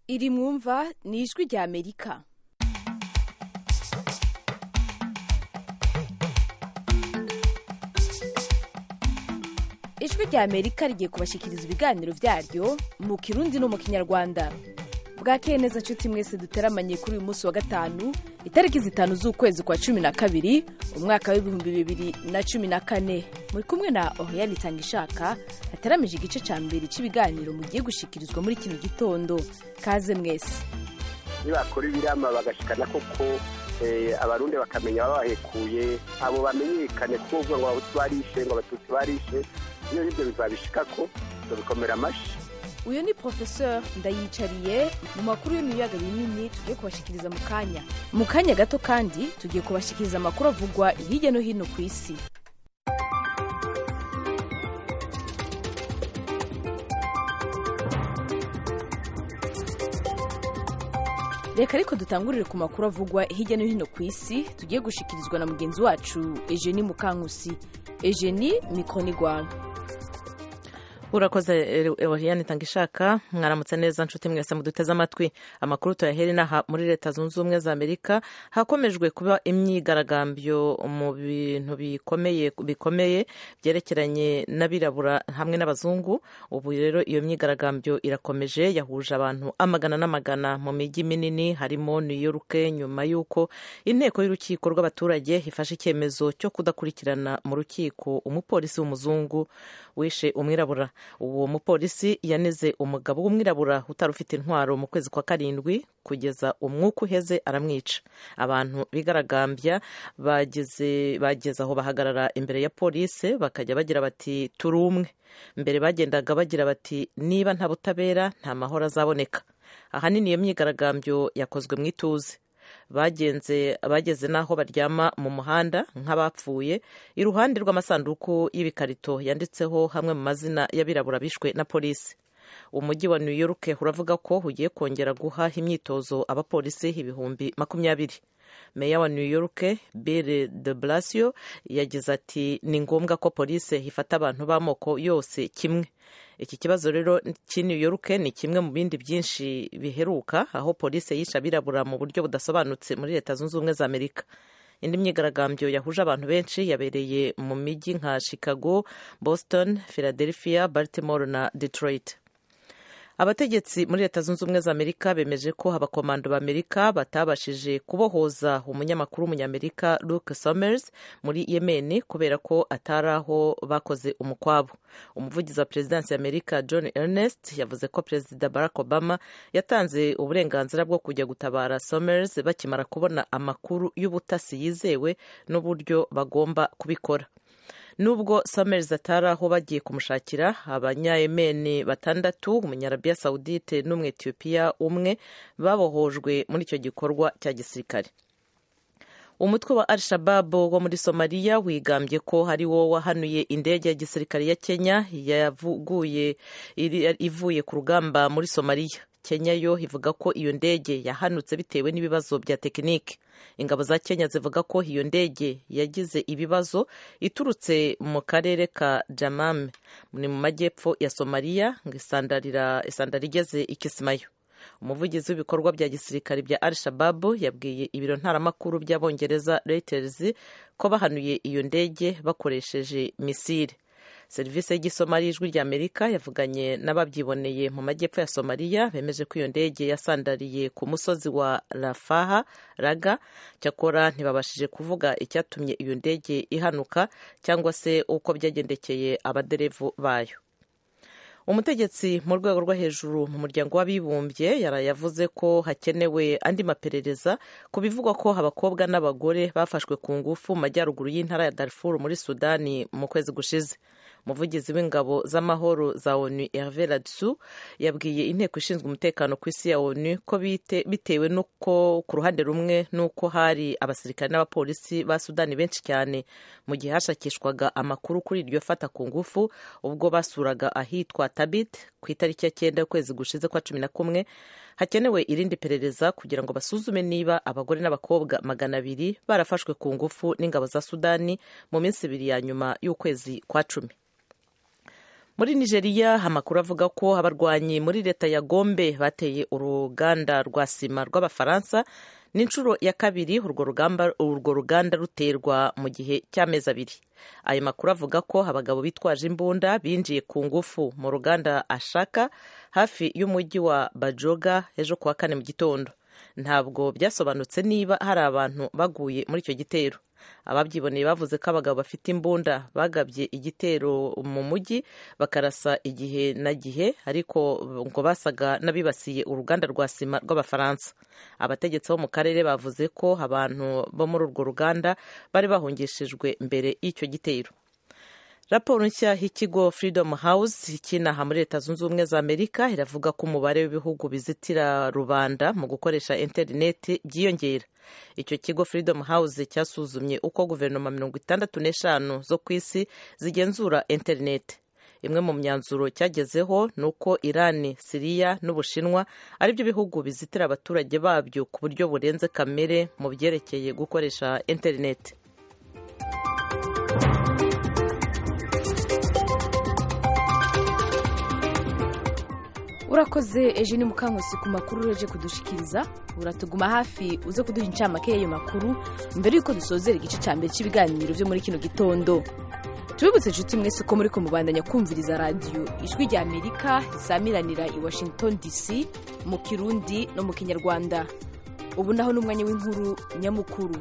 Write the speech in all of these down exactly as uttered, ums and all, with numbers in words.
iri mwumva ni ijwi rya Amerika. Ijwi rya Amerika rigiye kubashikiriza ibiganiro vyaryo mu Kirundi no mu Kinyarwanda. Bwakeye neza nshuti mwese duteramanye kuri uyu munsi wa gatanu itariki zitanu z'ukwezi kwa cumi na kabiri umwaka w'ibihumbi bibiri na cumi na kane. Muri kumwe na Oriane Itangishaka hateramije igice ca mbere c'ibiganiro mugiye gushikirizwa muri kino gitondo. Kaze mwese. Nibakora ibirama bagashikana koko abarundi bakamenya babahekuye abo bamenyekane kuvuga ngo abatutsi barishe ngo abatutsi barishe iyo ibyo bizabishikako bikomera amashi. Uyu ni Professeur Ndayicariye mu makuru y'imiyaga binini tugiye kubashikiriza mu kanya. Mu kanya gato kandi tugiye kubashikiriza amakuru avugwa hirya no hino ku isi. Reka ariko dutangurire ku makuru avugwa hirya no hino ku isi tugiye gushikirizwa na mugenzi wacu Eugenie Mukankusi. Eugenie, mikro ni gwawe. Urakoze Oriane Itangishaka, mwaramutse neza nshuti mwese muduteze amatwi. Amakuru tuyaheri naha muri Leta Zunze Ubumwe za Amerika hakomejwe kuba imyigaragambyo mu bintu bikomeye bikomeye byerekeranye n'abirabura hamwe n'abazungu. Ubu rero iyo myigaragambyo irakomeje, yahuje abantu amagana n'amagana mu miji minini harimo New York, nyuma yuko inteko y'urukiko rw'abaturage ifashe icyemezo cyo kudakurikirana mu rukiko umupolisi w'umuzungu wishe umwirabura. Uwo mupolisi yaneze umugabo w'umwirabura utari ufite intwaro mu kwezi kwa karindwi kugeza umwuka uheze aramwica. Abantu bigaragambya bageze bageze aho bahagarara imbere ya polisi bakajya bagira bati turi umwe. Mbere bagendaga bagira bati niba nta butabera nta mahoro azaboneka. Ahanini iyo myigaragambyo yakozwe mu ituze. Bagenze bageze naho baryama mu muhanda nk'abapfuye iruhande rw'amasanduku y'ibikarito yanditseho hamwe mu mazina y'abirabura bishwe na polisi. Umujyi wa New York uravuga ko ugiye kongera guha imyitozo abapolisi ibihumbi makumyabiri. Meya wa New York Bill de Blasio yagize ati ni ngombwa ko polisi ifata abantu b'amoko yose kimwe. Iki kibazo rero cy'i New York ni kimwe mu bindi byinshi biheruka aho polisi yisha abirabura mu buryo budasobanutse muri Leta Zunze Ubumwe za Amerika. Indi myigaragambyo yahuje abantu benshi yabereye mu mijyi nka Chicago, Boston, Philadelphia, Baltimore na Detroit. Abategetsi muri Leta Zunze Ubumwe za Amerika bemeje ko abakomando b'Amerika batabashije kubohoza umunyamakuru w'umunyamerika Luke Summers muri Yemen kubera ko ataraho bakoze umukwabo. Umuvugizi wa Perezidansi y'Amerika John Ernest yavuze ko Perezida Barack Obama yatanze uburenganzira bwo kujya gutabara Summers bakimara kubona amakuru y'ubutasi yizewe n'uburyo bagomba kubikora. Nubwo Summers ataraho bagiye kumushakira, abanya-Yemen batandatu, umunyarabiya Saudite n'umwetiyopiya umwe babohojwe muri icyo gikorwa cya gisirikare. Umutwe wa Al-Shabaab wo muri Somalia wigambye ko hari wo wahanuye indege ya gisirikare ya Kenya yavuguye ivuye ku rugamba muri Somalia. Kenya yo ivuga ko iyo ndege yahanutse bitewe n'ibibazo bya tekinike. Ingabo za Kenya zivuga ko iyo ndege yagize ibibazo iturutse mu karere ka Jamam ni mu majyepfo ya Somalia ngo isandarira isandari igeze ikisimayo. Umuvugizi w'ibikorwa bya gisirikare bya Al-Shabaab yabwiye ibiro ntaramakuru by'Abongereza Reuters ko bahanuye iyo ndege bakoresheje misile. Serivisi y'igisomali y'ijwi rya Amerika yavuganye n'ababyiboneye mu majyepfo ya Somalia bemeje ko iyo ndege yasandariye ku musozi wa Rafaha Raga. Cyakora ntibabashije kuvuga icyatumye iyo ndege ihanuka cyangwa se uko byagendekeye abaderevu bayo. Umutegetsi mu rwego rwo hejuru mu muryango w'abibumbye yarayavuze ko hakenewe andi maperereza ku bivugwa ko abakobwa n'abagore bafashwe ku ngufu mu majyaruguru y'intara ya Darfur muri Sudani mu kwezi gushize. Umuvugizi w'ingabo z'amahoro za ONU Hervé Ladsou yabwiye inteko ishinzwe umutekano ku isi ya ONU ko bite, bitewe nuko ku ruhande rumwe nuko hari abasirikare n'abapolisi ba Sudani benshi cyane mu gihe hashakishwaga amakuru kuri iryo fata ku ngufu ubwo basuraga ahitwa Tabit ku itariki ya cyenda y'ukwezi gushize kwa cumi na kumwe, hakenewe irindi perereza kugira ngo basuzume niba abagore n'abakobwa magana abiri barafashwe ku ngufu n'ingabo za Sudani mu minsi ibiri ya nyuma y'ukwezi kwa cumi. muri Nigeria amakuru avuga ko abarwanyi muri leta ya Gombe bateye uruganda rwa sima rw'abafaransa n'inshuro ya kabiri urwo rugamba urwo ruganda ruterwa mu gihe cy'amezi abiri. Ayo makuru avuga ko abagabo bitwaje imbunda binjiye ku ngufu mu ruganda Ashaka hafi y'umujyi wa Bajoga ejo kuwa kane mu gitondo. Ntabwo byasobanutse niba hari abantu baguye muri icyo gitero. Ababyiboneye bavuze ko abagabo bafite imbunda bagabye igitero mu mujyi bakarasa igihe na gihe, ariko ngo basaga n'abibasiye uruganda rwa sima rw'abafaransa. Abategetsi bo mu karere bavuze ko abantu bo muri urwo ruganda bari bahungishijwe mbere y'icyo gitero. Raporo nshya y'ikigo Freedom House kinaha muri Leta Zunze Ubumwe za Amerika iravuga ko umubare w'ibihugu bizitira rubanda mu gukoresha interineti byiyongera. Icyo kigo Freedom House cyasuzumye uko guverinoma mirongo itandatu n'eshanu zo ku isi zigenzura interineti. Imwe mu myanzuro cyagezeho ni uko Irani, Siriya n'Ubushinwa ari byo bihugu bizitira abaturage babyo ku buryo burenze kamere mu byerekeye gukoresha interineti. Urakoze Eugene Mukankusi ku makuru ureje kudushikiriza. Uratuguma hafi uze kuduha incamake y'ayo makuru mbere yuko dusozera igice cya mbere cy'ibiganiro byo muri kino gitondo. Tubibutse inshuti mwese ko muri ko mubandanya kumviriza radio Ijwi rya Amerika isamiranira i Washington D C mu Kirundi no mu Kinyarwanda. Ubu naho n'umwanya w'inkuru nyamukuru.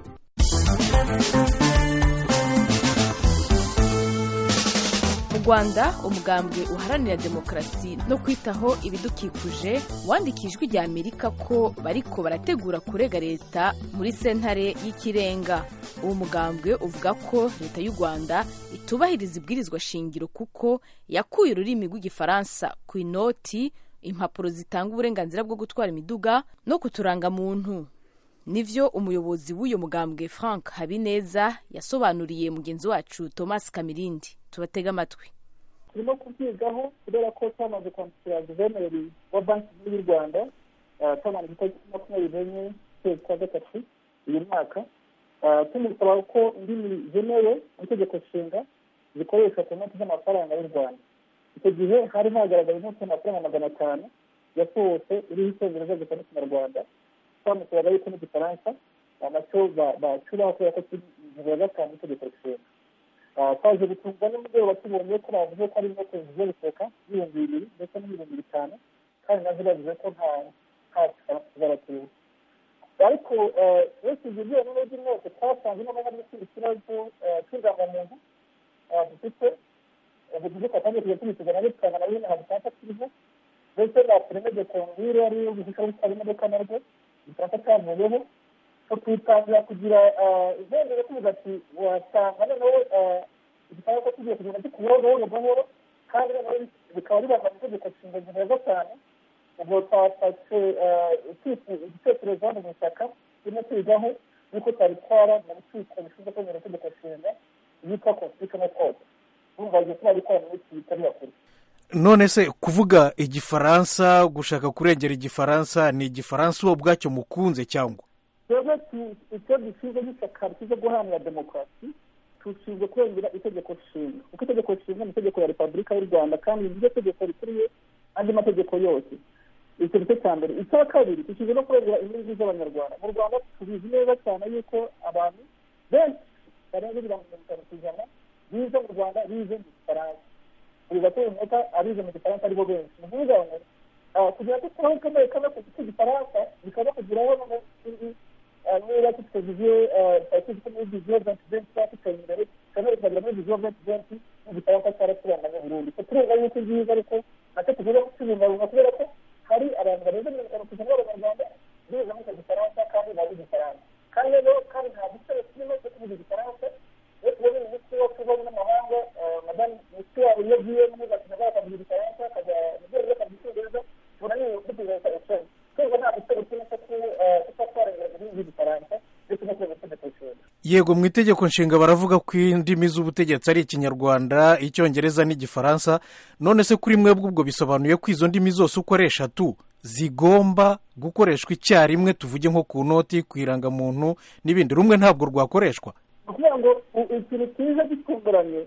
Mu Rwanda umugambwe uharanira demokarasi no kwitaho ibidukikuje wandikijwe rya Amerika ko bariko barategura kurega leta muri sentare y'ikirenga. Uwo mugambwe uvuga ko leta y'u Rwanda itubahiriza ibwirizwa shingiro kuko yakuye ururimi rw'igifaransa ku inoti, impapuro zitanga uburenganzira bwo gutwara imiduga no kuturanga muntu. Nivyo umuyobozi w'uyo mugambwe Frank Habineza yasobanuriye mugenzi wacu Thomas Kamirindi. Tubatega amatwi. Turimo kubyigaho kubera ko twamaze kwandikira guverineri wa banki y'u Rwanda twamaze itariki makumyabiri n'enye z'ukwezi kwa gatatu uyu mwaka, tumusaba ko indimi zemewe mu itegeko nshinga zikoreshwa ku noti z'amafaranga y'u Rwanda. Icyo gihe hari hagaragara inoti y'amafaranga magana atanu yasohotse iriho icyongereza gusa n'ikinyarwanda. Twamusabaga yuko n'igifaransa nacyo bacuraho kubera ko kiri ingingo ya gatanu y'itegeko nshinga. Twaje gutungwa n'umugoroba tubonye ko bavuze ko ari inoti zigiye gusohoka ibihumbi bibiri ndetse n'ibihumbi bitanu, kandi nazo bavuze ko nta nta gifaransa kizaratura. Ariko uretse ibyo byose n'ibyo byose twasanze n'abari n'ikindi kibazo cy'indangamuntu dufite ubugize katangiye kujya tubisuzana bitanga na bene habitansa kiriho ndetse na perime de conduire ariyo gushika gutwara imodoka narwo igifaransa cyavuyeho. Tutangira kugira izengere tuvuga ati wasanga noneho igifaransa tugiye kugenda gikuraho gahoro gahoro, kandi noneho bikaba bibanga mu itegeko nshinga ingingo ya gatanu. Ubwo twafashe igitekerezo hano mu ishyaka turimo kwigaho yuko twabitwara mu rukiko rushinzwe kwemera itegeko nshinga yitwa Constitutional Court. Urumva ibyo turabikora mu minsi itari yakure. None se kuvuga igifaransa, gushaka kurengera igifaransa, ni igifaransa uwo bwacyo mukunze cyangwa? Twebwe icyo dushinzwe n'ishyaka rishinzwe guharanira demokarasi dushinzwe kurengera itegeko nshinga, kuko itegeko nshinga ni itegeko ya Repubulika y'u Rwanda kandi niryo tegeko rikuriye andi mategeko yose. Icyo nicyo cya mbere. Icya kabiri dushinzwe no kurengera inyungu z'abanyarwanda. Mu Rwanda tubizi neza cyane yuko abantu benshi barenga mirongo itanu ku ijana bize mu Rwanda bize mu gifaransa. Buri gato umunota abize mu gifaransa aribo benshi. Ni ukuvuga ngo kugira ngo tubaho kamere kamwe ku gifaransa bikaba kugiraho n'indi niba tutegereje tuzi muri viziyo venti venti twafite imbere kandi tukagira muri viziyo venti venti n'igifaransa cyaraturanganya burundu. Turumva yuko byiza ariko nacyo tugomba kukibungabunga kubera ko hari abantu barenze mirongo itanu ku ijana b'abanyarwanda bize mu gifaransa kandi bazi igifaransa. Kandi rero kandi nta gitero kirimo cyo kuvuga igifaransa. Iyo tubona imiti yo kuva mu mahanga, madame imiti yabo iyo agiye muri gakiza bakavuga igifaransa akajya mu rwego rw'akazi k'icyongereza, tubona niyo dutegereza icyo twebwe nta gitero kirimo cyo kutatwarengera ibindi gifaransa ndetse no kuba itegeko nshinga. Yego, mu itegeko nshinga baravuga ko indimi z'ubutegetsi ari ikinyarwanda, icyongereza n'igifaransa. None se kuri mwebwe ubwo bisobanuye ko izo ndimi zose uko ari eshatu zigomba gukoreshwa icyarimwe, tuvuge nko ku noti, ku irangamuntu n'ibindi, rumwe ntabwo rwakoreshwa? Ni ukuvuga ngo ikintu cyiza gitunguranye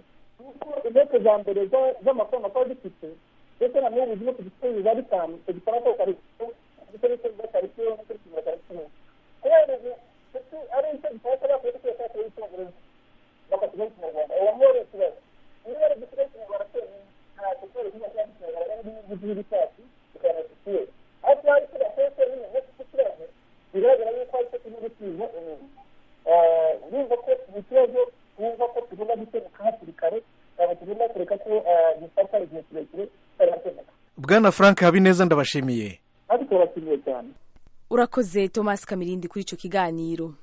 kuko inteko za mbere z'amafaranga twari dufite ndetse na n'ubu zino ku giciro biba bitanu icyo gifaransa ukarikiko igiciro cyose ukarikiko n'icyo kimwe ukarikiko kubera ubu ari icyo gifaransa bakwiye guteka kuri icyongereza bakasigaho ikinyarwanda uwamore ikibazo niba ari igiciro cy'ikinyarwanda cyonyine nta giciro kimwe cyangwa ikinyarwanda n'igihugu cyacu kikanashyikira aho twari turatetse nyine no ku kibazo bigaragara yuko ari cyo kigihugu kiza umuntu urumva ko iki kibazo wumva ko tugomba gukemuka hakiri kare ntabwo tugomba kureka ko gifata igihe kirekire kitarakemuka. Bwana Frank Habineza ndabashimiye. Ati turabashimiye cyane. Urakoze Thomas Kamirindi kuri icyo kiganiro.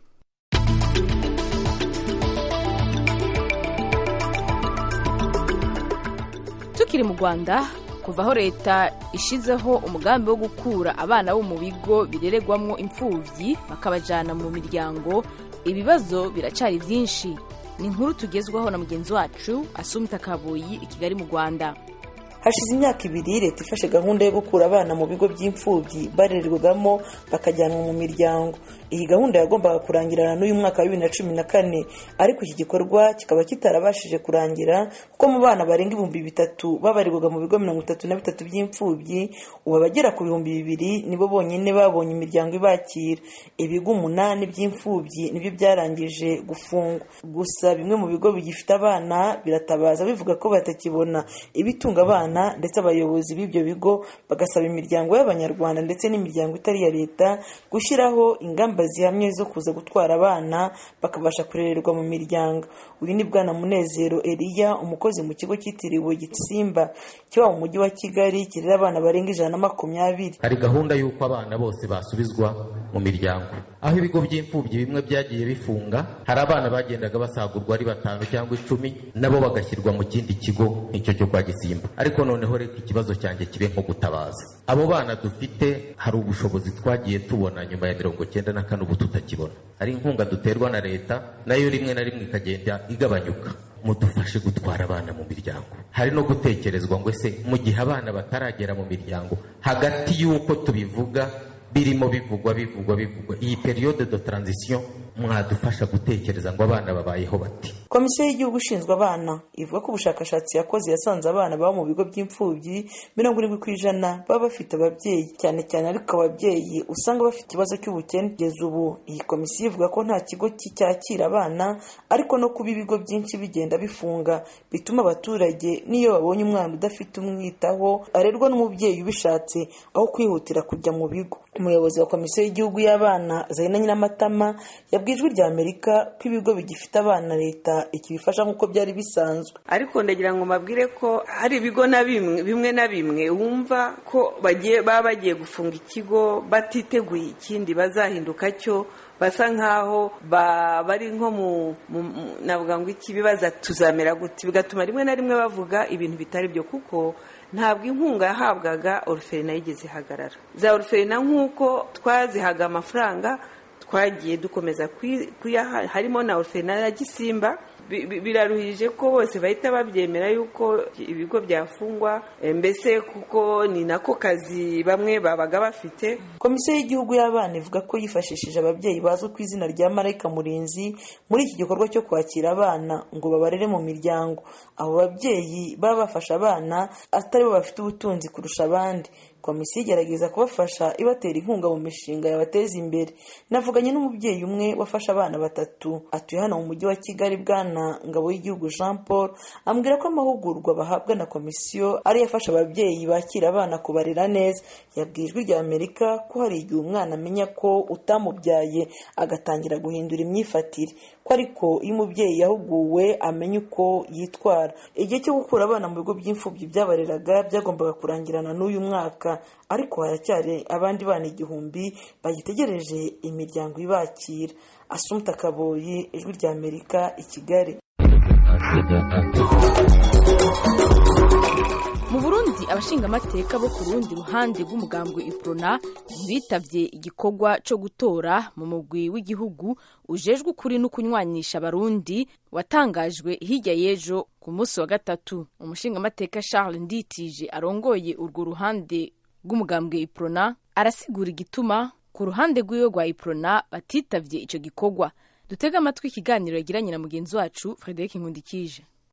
Tukiri mu Rwanda kuva aho leta ishizeho umugambi wo gukura abana bo mu bigo bireregwamo imfubyi bakabajana mu miryango, ibibazo biracari byinshi. Ni inkuru tugezwaho na mugenzi wacu Asumta Kaboyi i Kigali mu Rwanda. Hashize imyaka ibiri leta ifashe gahunda yo gukura abana mu bigo by'imfubyi barererwamo bakajyanwa mu miryango. Iyi gahunda yagombaga kurangirana n'uyu mwaka wa bibiri na cumi na kane, ariko iki gikorwa kikaba kitarabashije kurangira kuko mu bana barenga ibihumbi bitatu babarirwaga mu bigo mirongo itatu na bitatu by'imfubyi, ubu abagera ku bihumbi bibiri nibo bonyine babonye imiryango ibakira. Ibigo umunani by'imfubyi nibyo byarangije gufungwa. Gusa bimwe mu bigo bigifite abana biratabaza bivuga ko batakibona ibitunga abana, ndetse abayobozi b'ibyo bigo bagasaba imiryango y'abanyarwanda ndetse n'imiryango itari ya leta gushyiraho ingamba zihamye zo kuza gutwara abana bakabasha kurererwa mu miryango. Uyu ni Bwana Munezero Elia, umukozi mu kigo cyitiriwe Gitsimba kiba mu mujyi wa Kigali kirera abana barenga ijana na makumyabiri. Hari gahunda y'uko abana bose basubizwa mu miryango. Aho ibigo by'imfubyi bimwe byagiye bifunga, hari abana bagendaga basagurwa ari batanu cyangwa icumi, nabo bagashyirwa mu kindi kigo icyo cyo kwa Gisimba. Ariko noneho reka ikibazo cyanjye kibe nko gutabaza abo bana dufite. Hari ubushobozi twagiye tubona nyuma ya mirongo cyenda na kane ubu tutakibona. Hari inkunga duterwa na leta nayo rimwe na rimwe ikagenda igabanyuka. Mudufashe gutwara abana mu miryango. Hari no gutekerezwa ngo ese mu gihe abana bataragera mu miryango, hagati y'uko tubivuga birimo bivugwa bivugwa bivugwa iyi periode de transition, mwadufasha gutekereza ngo abana babayeho bati. Komisiyo y'igihugu ishinzwe abana ivuga ko ubushakashatsi yakoze yasanze abana baba mu bigo by'imfubyi mirongo irindwi ku ijana baba bafite ababyeyi, cyane cyane ariko ababyeyi usanga bafite ikibazo cy'ubukene. Kugeza ubu iyi komisiyo ivuga ko nta kigo cyakira abana, ariko no kuba ibigo byinshi bigenda bifunga bituma abaturage n'iyo babonye umwana udafite umwitaho arerwa n'umubyeyi ubishatse aho kwihutira kujya mu bigo. Umuyobozi wa Komisiyo y'igihugu y'abana Zaina Nyiramatama yabwijwe rya Amerika ko ibigo bigifite abana leta ikibifasha nk'uko byari bisanzwe. Ariko ndagira ngo mabwire ko hari ibigo na bimwe bimwe na bimwe wumva ko bagiye baba bagiye gufunga ikigo batiteguye ikindi bazahinduka cyo, basa nkaho bari nko mu navuga ngo iki bibaza tuzamera gute, bigatuma rimwe na rimwe bavuga ibintu bitari byo, kuko ntabwo inkunga yahabwaga orphelinat yigeze ihagarara. Za orphelinat nk'uko twazihaga amafaranga twagiye dukomeza kuyaha, harimo na orphelinat ya Gisimba. Biraruhije ko bose bahita babyemera yuko ibigo byafungwa, mbese kuko ni nako kazi bamwe babaga bafite. Komisiyo y'igihugu y'abana ivuga ko yifashishije ababyeyi bazwi ku izina rya Marayika Murinzi muri iki gikorwa cyo kwakira abana ngo babarere mu miryango. Abo babyeyi baba bafasha abana atari bo bafite ubutunzi kurusha abandi. Komisiyo igerageza kubafasha ibatera inkunga mu mishinga yabateza imbere. Navuganye n'umubyeyi umwe wafashe abana batatu atuye hano mu mujyi wa Kigali, Bwana Ngabo y'igihugu Jean Paul, ambwira ko amahugurwa bahabwa na komisiyo ari yafasha ababyeyi bakira abana kubarera neza. Yabwijwe rya Amerika ko hari igihe umwana amenya ko utamubyaye agatangira guhindura imyifatire, ko ariko iyo umubyeyi yahuguwe amenya uko yitwara. Igihe cyo gukura abana mu bigo by'imfubyi byabareraga byagombaga kurangirana n'uyu mwaka, ariko haracyari abandi bana igihumbi bagitegereje imiryango ibakira. Asumta Kaboyi, Ijwi rya Amerika, i Kigali. Mu Burundi abashingamateka bo ku rundi ruhande rw'umugambwe Iprona ntibitavye igikorwa cyo gutora mu mugwi w'igihugu ujejwe ukuri no kunywanisha abarundi watangajwe hirya y'ejo ku munsi wa gatatu. Umushingamateka Charles Nditije arongoye urwo ruhande rw'umugambwe Iprona arasigura igituma ku ruhande rw'iwe rwa Iprona batitavye ico gikorwa. Dutega amatwi ikiganiro yagiranye na mugenzi wacu Frederic Nkundikije. Nibyo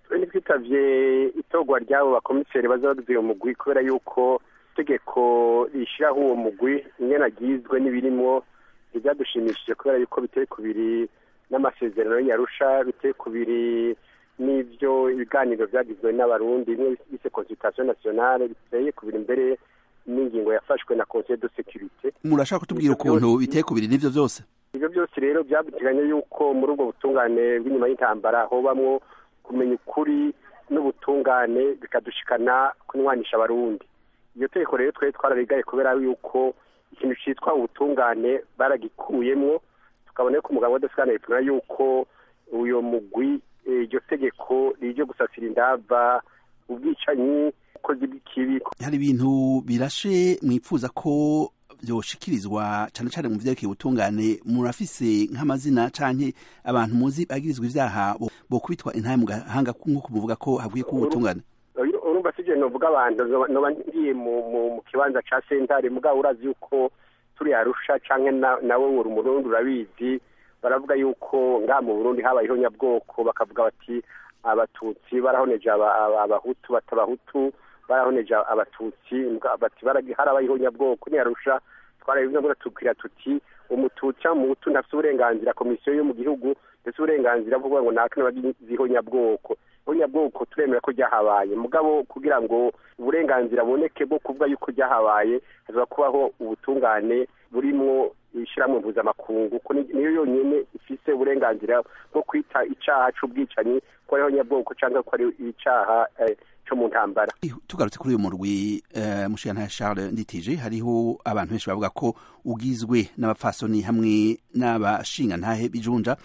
twitavye itogwa ry'abo bakomiseri baza bagize uwo mugwi kubera yuko itegeko rishyiraho uwo mugwi ingene agizwe n'ibirimwo ntibyadushimishije kubera yuko biteye kubiri n'amasezerano y'Arusha, biteye kubiri n'ivyo ibiganiro vyagizwe n'abarundi bimwe bise consultation nationale, biteye kubiri mbere n'ingingo yafashwe na Conseil de sécurité. Murashaka kutubwira ukuntu biteye kubiri n'ivyo byose? Ivyo byose rero byabuteganya yuko muri ubwo butungane bw'inyuma y'intambara hobamwo kumenya ukuri n'ubutungane bikadushikana kunywanisha abarundi. Iyo tegeko rero twari twararigaye kubera yuko ikintu citwa ubutungane baragikuyemwo, tukabona ko umugabo w'adasikana tubona yuko uyo mugwi iryo tegeko rije gusasira indava ubwicanyi ukoze bw'ikibi. Hari ibintu birashe mwipfuza ko byoshikirizwa cyane cyane mu vyerekeye ubutungane, murafise nk'amazina canke abantu muzi bagirizwa ivyaha bo kubitwa intaye mu gahanga nk'uko muvuga ko havuye ku ubutungane? Urumva sije novuga abantu noba ngiye mu kibanza ca sentare mugabo urazi yuko turi Arusha canke nawe uri umurundi urabizi, baravuga yuko nga mu Burundi habayeho nyabwoko, bakavuga bati abatutsi barahoneje abahutu, batabahutu barahoneje abatutsi, bati harabayeho nyabwoko ni Arusha. Twarabivuze ngo tukira tuti umututsi mu Hutu ntafite uburenganzira, komisiyo yo mu gihugu ndetse uburenganzira bwo ngo nakane bagiziho nyabwoko. Nyabwoko turemera ko ryahabaye, mugabo kugira ngo uburenganzira boneke bwo kuvuga yuko ryahabaye haza kubaho ubutungane burimwo ishiramwe mpuzamakungu, ko niyo yonyene ifise uburenganzira bwo kwita icaha c'ubwicanyi ko ariho nyabwoko cyangwa ko ari icaha cyo mu ntambara. Tugarutse kuri uyu murwi Mushyantahe Charles Nditije, hariho abantu benshi bavuga ko ugizwe n'abapfasoni hamwe n'abashinga ntahe bijunja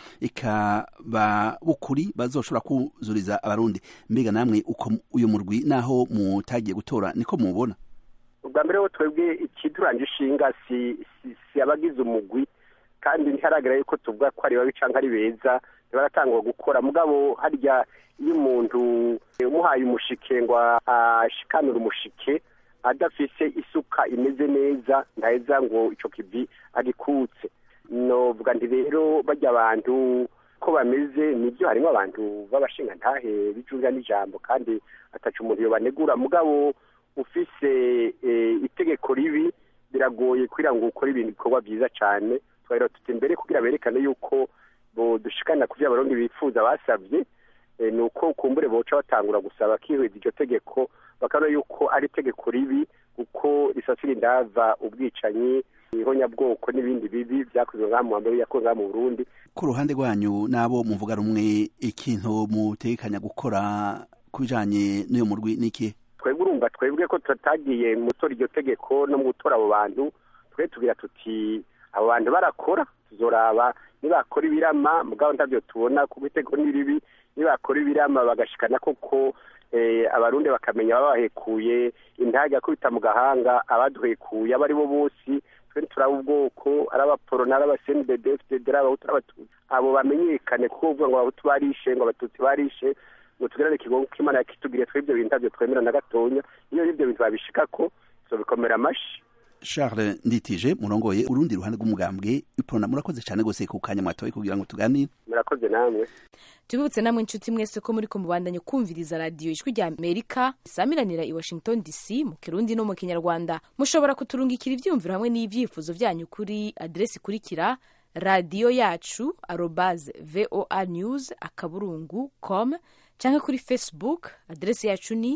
ikaba bukuri bazoshobora kuzuriza abarundi. Mbega namwe uko uyu murwi naho mutagiye gutora niko mubona? Ubwa mbere ho twebwe ikiduranje ishinga si si abagize umugwi, kandi ntiharagara yuko tuvuga ko ari babi canke ari beza, baratangwa gukora. Mugabo harya iyo umuntu umuhaye umushike ngo ashikanura umushike adafise isuka imeze neza ndaheza ngo ico kivi agikutse. Novuga ndi rero bajya abantu ko bameze nibyo, harimo abantu babashinga ntahe bijunja n'ijambo kandi atacu umuntu yobanegura, mugabo ufise itegeko ribi biragoye kugira ngo ukore ibintu bikorwa byiza cyane. Twari tuti mbere kugira berekane yuko bo dushikana kuvya abarundi bifuza basavye, nuko kumbure boca batangura gusaba kihweza iryo tegeko bakabona yuko ari tegeko ribi kuko risasira indava ubwicanyi, ihonyabwoko n'ibindi bibi vyakozwe ngaha mu mbere yakozwe ngaha mu Burundi. Ku ruhande rwanyu nabo muvuga rumwe, ikintu mutekanya gukora kubijanye n'uyo murwi niki? Twebwe urumva twebwe ko tutagiye mutora iryo tegeko no mu gutora abo bantu, twe tugira tuti abo bantu barakora, tuzoraba nibakora ibirama, mugabo ntavyo tubona ku itegeko n'iribi, nibakora ibirama bagashikana koko abarundi bakamenya babahekuye intaga kubita mu gahanga abaduhekuye abari bo bose, twe turaba ubwoko ari abaporo n'abase N D D F D D abahutu n'abatutsi, abo bamenyekane kuvuga ngo abahutu barishe ngo abatutsi barishe, ngo tugerane kigongo k'Imana yakitugiriye twebwe bintu ntavyo twemera na gatonya. Iyo ivyo bintu babishikako tuzobikomera amashi. Charles Nditije murongoye urundi ruhande rw'umugambwe Iprona, murakoze cyane gose ku kanya mwatoye kugira ngo tuganire. Murakoze namwe. Tubibutse namwe inshuti mwese ko muri ko mubandanye kumviriza radio Ijwi rya Amerika isamiranira i Washington D C mu Kirundi no mu Kinyarwanda. Mushobora kuturungikira ivyumviro hamwe n'ivyifuzo vyanyu kuri adresi kurikira radio yacu arobase voa news akaburungu com canke kuri Facebook adresi yacu ni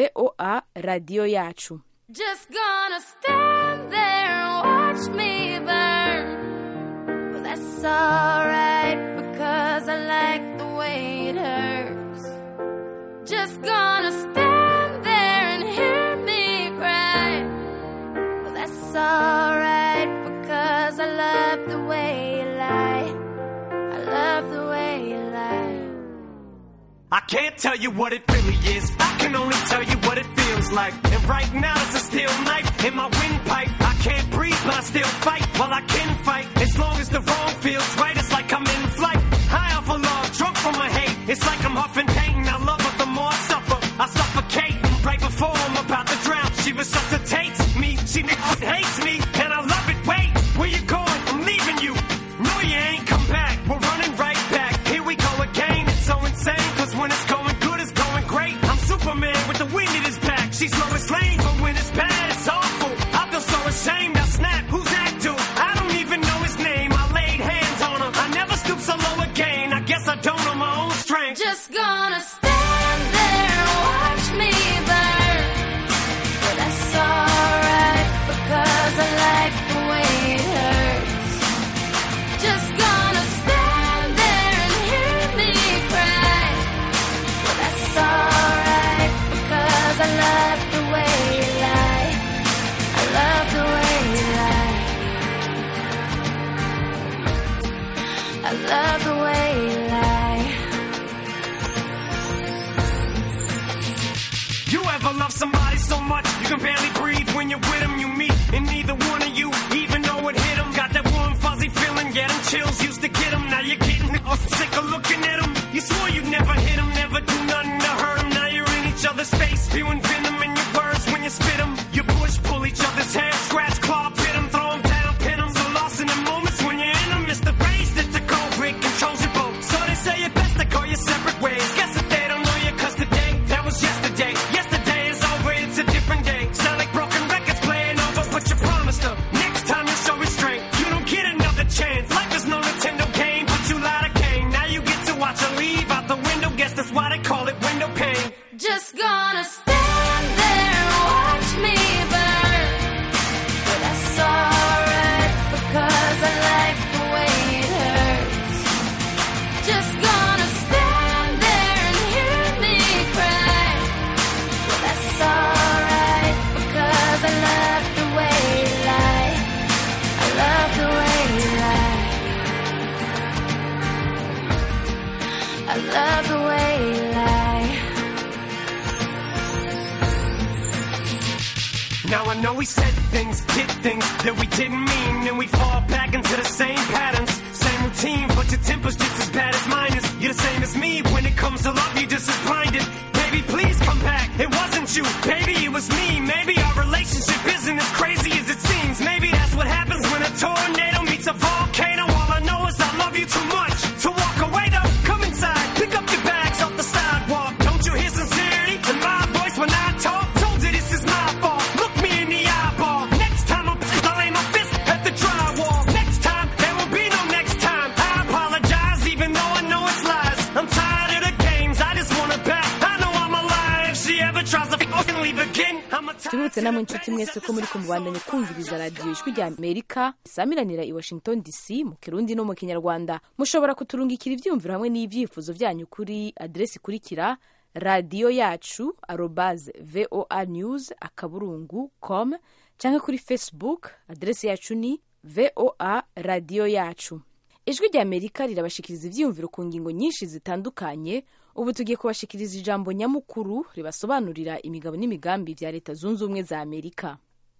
voa radio yacu. Just gonna stand there and watch me burn. Well, that's alright because I like the way it hurts. Just gonna stand there and hear me cry. Well, that's alright because I love the way you lie. I love the way you lie. I can't tell you what it really is. I can only tell you what it feels like. And right now it's a steel knife in my windpipe. I can't breathe, but I still fight. Well, I can fight. As long as the wrong feels right, it's like I'm in flight. High off of love, drunk from my hate. It's like I'm huffing pain. I love her, the more I suffer. I suffocate. Right before I'm about to drown, she resuscitates me. She hates me, and I love it. Wait, where you going? I'm leaving you. No, you ain't come back. We're running right back. Here we go again. It's so insane, cause when it's going good, it's going great. strength. Just gonna stand there and watch me burn. But that's alright, because I like the way it hurts. Just gonna stand there and hear me cry. But that's alright, because I love the way you lie. I love the way you lie. I love the way you lie. You ever love somebody so much you can barely breathe when you're with them? You meet and neither one of you even know it hit them. Got that warm fuzzy feeling, get them chills, used to get them. Now you're getting sick of looking at them. You swore you'd never hit them, never do nothing to hurt them. Now you're in each other's face, spewing venom in your words when you spit them. You push, pull each other's hair, scratch, claw, pit them, throw them down, pin them. So lost in the moments when you're in them, it's the race that's a cold break, controls your boat. So they say it best to go your separate ways. Guess that they don't know you, cause today, that was yesterday. Yesterday is over, it's a different day. Sound like broken records playing over, but you promised them. Next time you show restraint, you don't get another chance. Life is no Nintendo game, but you lied again. Now you get to watch her leave out the window, guess that's why they call it window pane. Just gonna stand there and watch me burn. But that's alright, because I like the way it hurts. Just gonna stand there and hear me cry. But that's alright, because I love the way you lie. I love the way you lie. I love the way you lie. Now I know we said things, did things that we didn't mean, and we fall back into the same patterns, same routine, but your temper's just as bad as mine is. You're the same as me, when it comes to love, you're just as blinded. Baby, please come back, it wasn't you, baby, it was me. Maybe our relationship isn't as crazy as it seems. Maybe that's what happens when a tornado meets a volcano. All I know is I love you too much to walk away though. Come inside, pick up your bags off the sidewalk. Don't you hear sincerity in my voice when I talk? Told you this is my fault. Look me in the eyeball. Next time I'm I'll aim my fist at the drywall. Next time there will be no next time. I apologize even though I know it's lies. I'm tired of the games. I just wanna bet. I know I'm alive. If she ever tries to fucking leave again, I'm a tubutse namwe inshuti mwese ko muri kumubandanye kumviriza radiyo ijwi rya Amerika isamiranira i Washington D C mu Kirundi no mu Kinyarwanda. Mushobora kuturungikira ivyumviro hamwe n'ivyifuzo vyanyu kuri adresi kurikira radio yacu arobase voa news akaburungu com canke kuri Facebook adresi yacu ni voa radio yacu. Ijwi rya Amerika rirabashikiriza ivyumviro ku ngingo nyinshi zitandukanye. Ubu tugiye kubashikiriza ijambo nyamukuru ribasobanurira imigabo n'imigambi vya Leta Zunze Ubumwe za Amerika.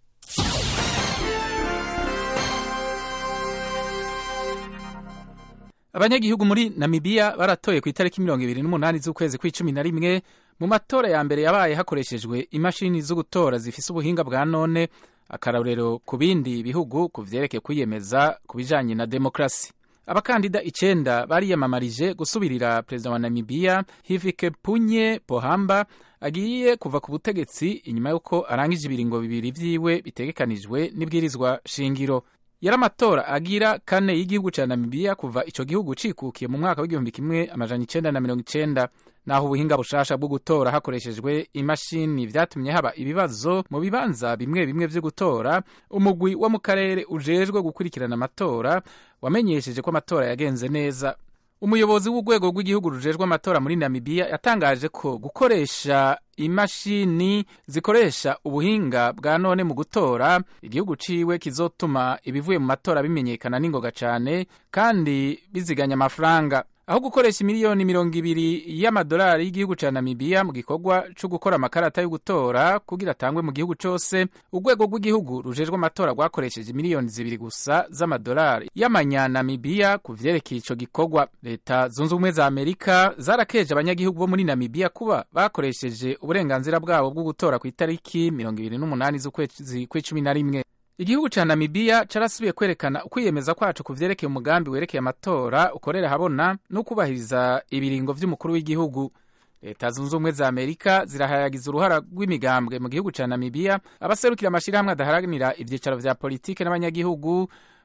Abanyagihugu muri Namibia baratoye ku itariki mirongo ibiri n'umunani z'ukwezi kw'icumi na rimwe mu matora ya mbere yabaye hakoreshejwe imashini zo gutora zifise ubuhinga bwa none, akarorero ku bindi bihugu ku vyerekeye kwiyemeza ku bijanye na demokrasi. Abakandida icenda bariyamamarije gusubirira perezida wa Namibia Hifikepunye Pohamba agiye kuva ku butegetsi inyuma yuko arangije ibiringo bibiri vyiwe bitegekanijwe n'ibwirizwa shingiro. Yari amatora agira kane y'igihugu ca Namibia kuva ico gihugu cikukiye mu mwaka w'igihumbi kimwe amajana icenda na mirongo icenda. Naho ubuhinga bushasha bwo gutora hakoreshejwe imashini vyatumye haba ibibazo mu bibanza bimwe bimwe vyo gutora, umugwi wo mu karere ujejwe gukurikirana amatora wamenyesheje ko amatora yagenze neza. Umuyobozi w'urwego rw'igihugu rujejwe amatora muri Namibia yatangaje ko gukoresha imashini zikoresha ubuhinga bwa none mu gutora igihugu ciwe kizotuma ibivuye mu matora bimenyekana n'ingoga cane kandi biziganya amafaranga. Aho gukoresha miliyoni mirongo ibiri y'amadolari y'igihugu ca Namibia mu gikorwa co gukora amakarata yo gutora kugira atangwe mu gihugu cose, urwego rw'igihugu rujejwe amatora rwakoresheje miliyoni zibiri gusa z'amadolari y'amanyanamibia ku vyerekeye ico gikorwa. Leta Zunze Ubumwe za Amerika zarakeje abanyagihugu bo muri Namibia kuba bakoresheje uburenganzira bwabo bwo gutora ku itariki mirongo ibiri n'umunani z'ukwezi kw'icumi na rimwe. Igihugu ca Namibia carasubiye kwerekana ukwiyemeza kwacu ku vyerekeye umugambi werekeye amatora ukorera habona no kubahiriza ibiringo vy'umukuru w'igihugu. Leta Zunze Ubumwe za Amerika zirahayagiza uruhara rw'imigambwe mu gihugu ca Namibia, abaserukira amashirahamwe adaharanira ivyicaro vya politike n'abanyagihugu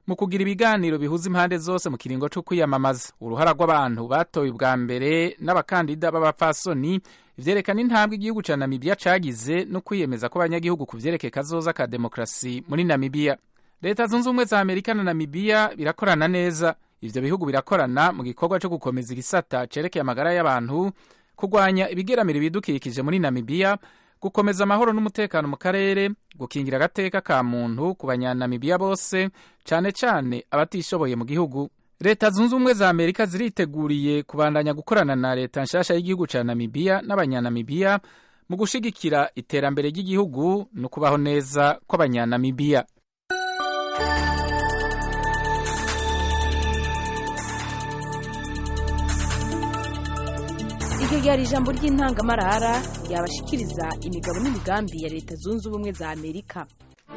mu kugira ibiganiro bihuza impande zose mu kiringo cyo kwiyamamaza. Uruhara rw'abantu batoye ubwa mbere n'abakandida b'abapfasoni ivyerekana intambwe igihugu ca Namibia cagize no kwiyemeza ko abanyagihugu ku vyerekeye kazoza ka demokrasi muri Namibia. Leta zunze ubumwe za Amerika na Namibia birakorana neza. Ivyo bihugu birakorana mu gikorwa cyo gukomeza igisata cerekeye amagara y'abantu, kurwanya ibigeramiro bidukikije muri Namibia, gukomeza amahoro n'umutekano mu karere, gukingira agateka ka muntu ku banyanamibia bose, cane cane abatishoboye mu gihugu. Leta zunze ubumwe za Amerika ziriteguriye kubandanya gukorana na leta nshasha y'igihugu ca Namibia n'abanyanamibia mu gushigikira iterambere ry'igihugu no kubaho neza kw'abanyanamibia. Iryo ryari ijambo ry'intangamarara yabashikiriza imigabo n'imigambi ya Leta zunze ubumwe za Amerika.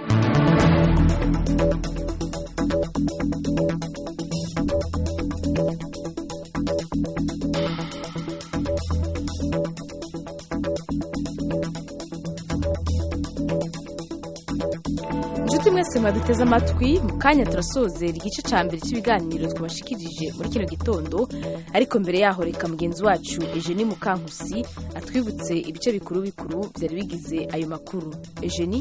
Inshuti mwese mwaduteze amatwi, mu kanya turasozera igice ca mbere cy'ibiganiro twabashikirije muri kino gitondo, ariko mbere yaho reka mugenzi wacu Eugenie Mukankusi atwibutse ibice bikuru bikuru byari bigize ayo makuru. Eugenie.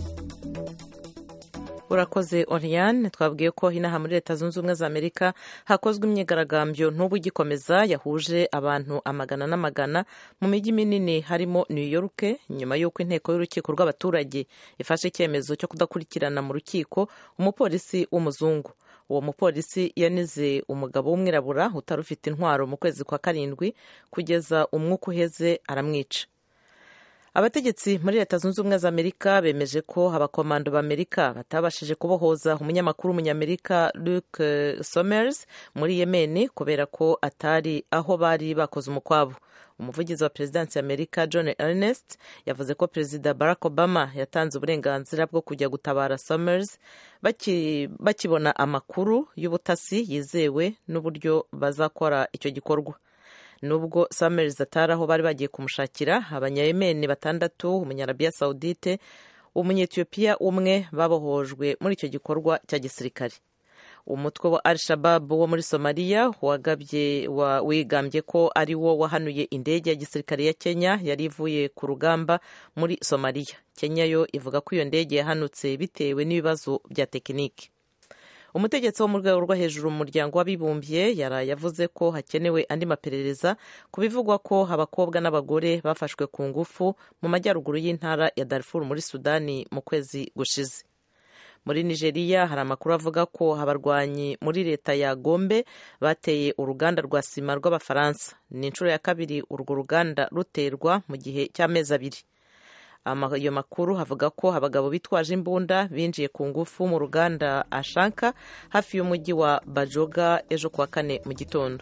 Urakoze Oriane. Twabwiye ko inaha muri Leta zunze ubumwe za Amerika hakozwe imyigaragambyo n'ubu gikomeza yahuje abantu amagana n'amagana mu mijyi minini harimo New York, nyuma y'uko inteko y'urukiko rw'abaturage ifashe icyemezo cyo kudakurikirana mu rukiko umupolisi w'umuzungu. Uwo mupolisi yanize umugabo w'umwirabura utari ufite intwaro mu kwezi kwa karindwi, kugeza umwuka uheze aramwica. Abategetsi muri Leta zunze ubumwe za Amerika bemeje ko abakomando b'Amerika batabashije kubohoza umunyamakuru w'umunyamerika Luke Somers muri Yemen kubera ko atari aho bari bakoze umukwabo. Umuvugizi wa Perezidansi y'Amerika John Ernest yavuze ko Perezida Barack Obama yatanze uburenganzira bwo kujya gutabara Somers baki, bakibona amakuru y'ubutasi yizewe n'uburyo bazakora icyo gikorwa. Nubwo Somers atari aho bari bagiye kumushakira, abanyayemeni batandatu, umunyarabiya Saudite, umunyetiyopiya umwe babohojwe muri icyo gikorwa cya gisirikare. Umutwe wa Al-Shabaab wo muri Somalia wagabye wa wigambye ko ari wo wahanuye indege ya gisirikare ya Kenya yari ivuye ku rugamba muri Somalia. Kenya yo ivuga ko iyo ndege yahanutse bitewe n'ibibazo bya tekiniki. Umutegetsi wo mu rwego rwo hejuru mu muryango w'abibumbye yaraye yavuze ko hakenewe andi maperereza ku bivugwa ko abakobwa n'abagore bafashwe ku ngufu mu majyaruguru y'intara ya Darfur muri Sudani mu kwezi gushize. Muri Nigeria hari amakuru avuga ko abarwanyi muri leta ya Gombe bateye uruganda rwa sima rw'Abafaransa. Ni inshuro ya kabiri urwo ruganda ruterwa mu gihe cy'amezi abiri. Ayo makuru havuga ko abagabo bitwaje imbunda binjiye ku ngufu mu ruganda Ashanka hafi y'umujyi wa Bajoga ejo kuwa kane mu gitondo.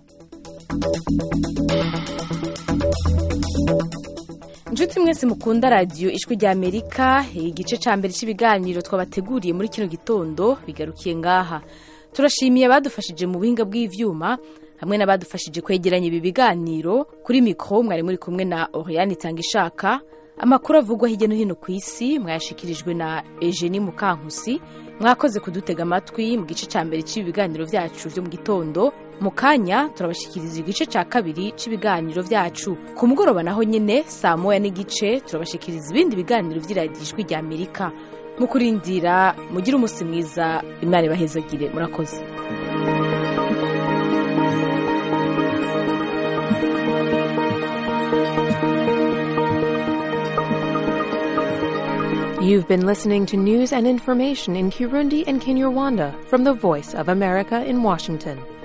Njuti mwese mukunda radio Ijwi rya Amerika, igice ca mbere cy'ibiganiro twabateguriye muri kino gitondo bigarukiye ngaha. Turashimiye abadufashije mu buhinga bw'ivyuma hamwe n'abadufashije kwegeranya ibi biganiro. Kuri mikro mwari muri kumwe na Oriane Tangishaka. Amakuru avugwa hirya no hino ku isi mwayashikirijwe na Eugenie Mukankusi. Mwakoze kudutega amatwi mu gice ca mbere cy'ibiganiro vyacu byo mu gitondo. Mu kanya turabashikiriza igice ca kabiri cy'ibiganiro vyacu. Ku mugoroba naho nyene saa moya n'igice turabashikiriza ibindi biganiro vy'iradiyo Ijwi rya Amerika. Mu kurindira mugira umunsi mwiza, Imana ibahezagire. Murakoze. You've been listening to news and information in Kirundi and Kinyarwanda from the Voice of America in Washington.